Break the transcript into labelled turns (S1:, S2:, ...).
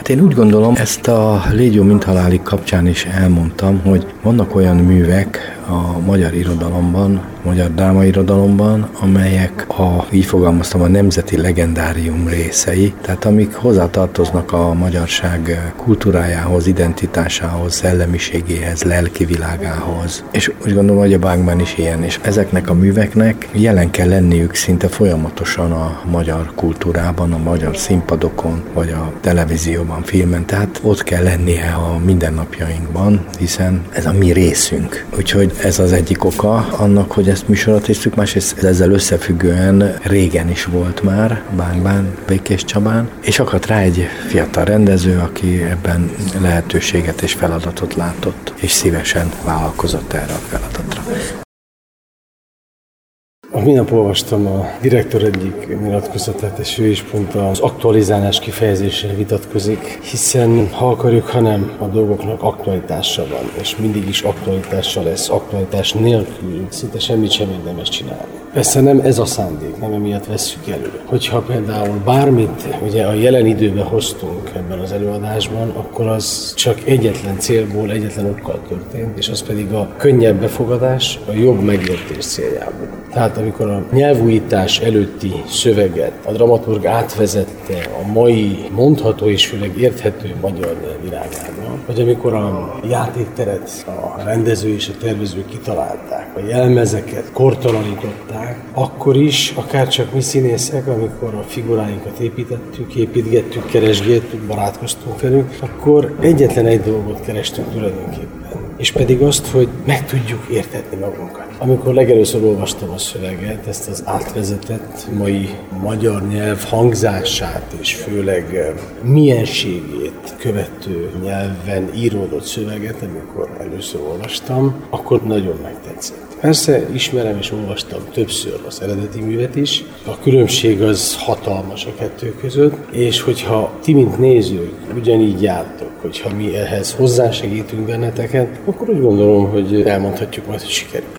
S1: én úgy gondolom, ezt a Légy jó, mint halálig kapcsán is elmondtam, hogy vannak olyan művek a magyar irodalomban, magyar drámairodalomban, amelyek így fogalmaztam, a nemzeti legendárium részei, tehát amik hozzátartoznak a magyarság kultúrájához, identitásához, szellemiségéhez, lelki világához. És úgy gondolom, hogy a Bánkban is ilyen, és ezeknek a műveknek jelen kell lenniük szinte folyamatosan a magyar kultúrában, a magyar színpadokon, vagy a televízióban, filmen, tehát ott kell lennie a mindennapjainkban, hiszen ez a mi részünk. Úgyhogy ez az egyik oka annak, hogy ezt műsorra tésztük, másrészt ezzel összefüggően régen is volt már Bánkban, Békés Csabán, és akadt rá egy fiatal rendező, aki ebben lehetőséget és feladatot látott, és szívesen vállalkozott erre a feladatra.
S2: Minap olvastam a direktor egyik nyilatkozatát, és ő is pont az aktualizálás kifejezéssel vitatkozik, hiszen ha akarjuk, ha nem, a dolgoknak aktualitása van, és mindig is aktualitása lesz, aktualitás nélkül szinte semmit sem érdemes csinálni. Persze nem ez a szándék, nem emiatt vesszük elő. Hogyha például bármit ugye a jelen időben hoztunk ebben az előadásban, akkor az csak egyetlen célból, egyetlen okkal történt, és az pedig a könnyebb befogadás, a jobb megértés céljából. Tehát amikor a nyelvújítás előtti szöveget a dramaturg átvezette a mai mondható és főleg érthető magyar világába, vagy amikor a játékteret a rendező és a tervező kitalálták, a jelmezeket kortalanították, akkor is, akár csak mi színészek, amikor a figuráinkat építgettük, keresgéltük, barátkoztunk velük, akkor egyetlen egy dolgot kerestünk tulajdonképpen. És pedig azt, hogy meg tudjuk értetni magunkat. Amikor legelőször olvastam a szöveget, ezt az átvezetett mai magyar nyelv hangzását és főleg mienségét követő nyelven íródott szöveget, amikor először olvastam, akkor nagyon megtetszett. Persze ismerem és olvastam többször az eredeti művet is. A különbség az hatalmas a kettő között, és hogyha ti, mint nézők, ugyanígy jártok, hogyha mi ehhez hozzásegítünk benneteket, akkor úgy gondolom, hogy elmondhatjuk majd, hogy sikerült.